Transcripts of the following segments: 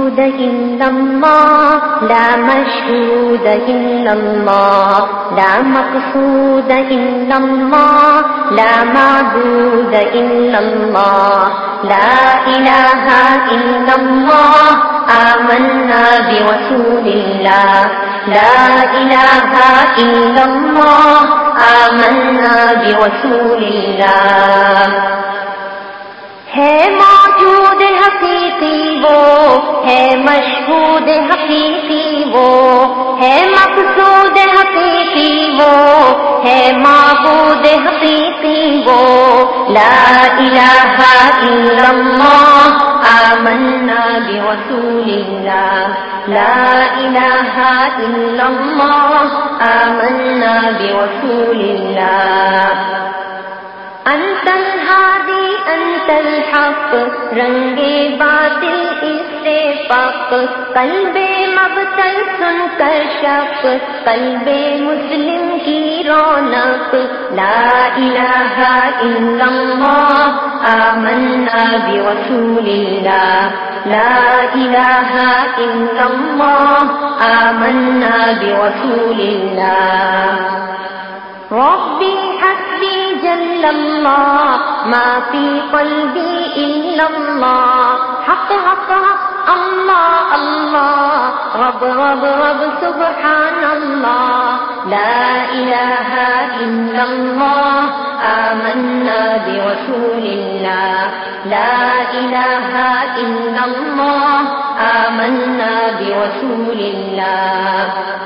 معبود إلا الله لا مشهود إلا الله لا مقصود إلا الله لا معبود إلا الله لا إله إلا الله آمنا برسول الله لا إله إلا الله آمنا برسول الله ہے موجود حقیقی وہ ہے مشہود حقیقی وہ ہے مقصود حقیقی وہ ہے معبود حقیقی وہ لا الہ الا اللہ آمنا برسول اللہ لا الہ الا اللہ آمنا برسول اللہ انت الہادی انت الحق رنگ باطل اس سے پاک قلب مبتل سن کر شک قلب مسلم کی رونق لا الہ الا اللہ آمنا برسول اللہ لا الہ الا اللہ آمنا برسول اللہ ربی حسبی جل اللہ ما فی قلبی الا اللہ حق حق حق اللہ اللہ رب رب رب سبحان اللہ لا الہ الا اللہ آمنا برسول اللہ لا الہ الا اللہ آمنا برسول اللہ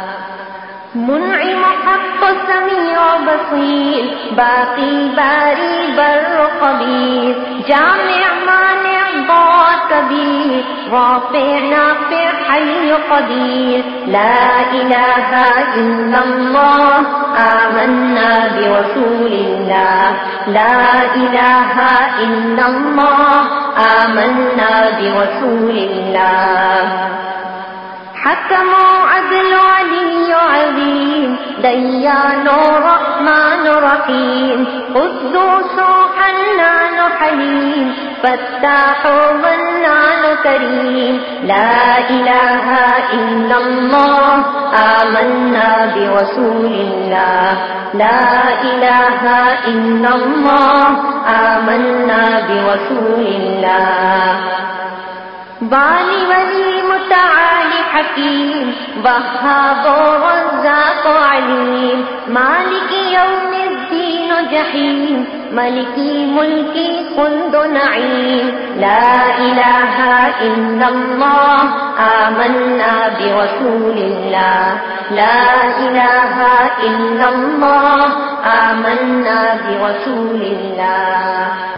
منعم حق سمیع بصیر باقی باری بر قبیر جامع مانع ضار کبیر رافع نافع حی قدیر لا الہ الا اللہ آمنا برسول اللہ لا الہ الا اللہ آمنا برسول اللہ حكم عدل علي عظيم ديان رحمن رحيم قدوس حنان حليم فتاح منان كريم لا إله إلا الله آمنا برسول الله لا إله إلا الله آمنا برسول الله بالی ولی متعالی حکیم وہاب و رزاق و علیم مالک یوم الدین و جحیم ملکی ملکی خلد و نعیم لا الہ الا اللہ آمنا برسول اللہ لا الہ الا اللہ آمنا برسول اللہ